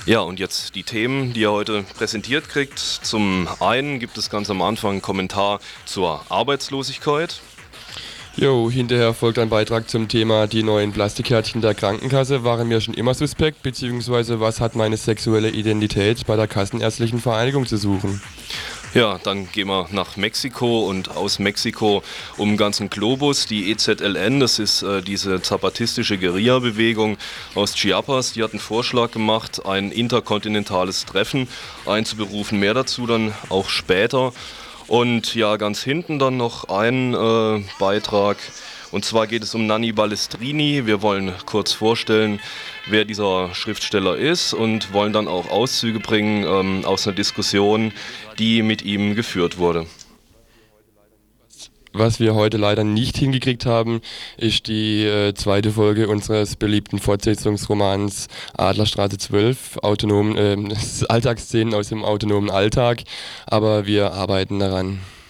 Ja, und jetzt die Themen, die ihr heute präsentiert kriegt. Zum einen gibt es ganz am Anfang einen Kommentar zur Arbeitslosigkeit. Jo, hinterher folgt ein Beitrag zum Thema die neuen Plastikkärtchen der Krankenkasse waren mir schon immer suspekt, beziehungsweise was hat meine sexuelle Identität bei der Kassenärztlichen Vereinigung zu suchen? Ja, dann gehen wir nach Mexiko und aus Mexiko um den ganzen Globus. Die EZLN, das ist diese zapatistische Guerilla-Bewegung aus Chiapas, die hat einen Vorschlag gemacht, ein interkontinentales Treffen einzuberufen. Mehr dazu dann auch später. Und ja, ganz hinten dann noch ein Beitrag. Und zwar geht es um Nanni Balestrini. Wir wollen kurz vorstellen, wer dieser Schriftsteller ist und wollen dann auch Auszüge bringen aus einer Diskussion, die mit ihm geführt wurde. Was wir heute leider nicht hingekriegt haben, ist die zweite Folge unseres beliebten Fortsetzungsromans Adlerstraße 12, Alltagsszenen aus dem autonomen Alltag, aber wir arbeiten daran.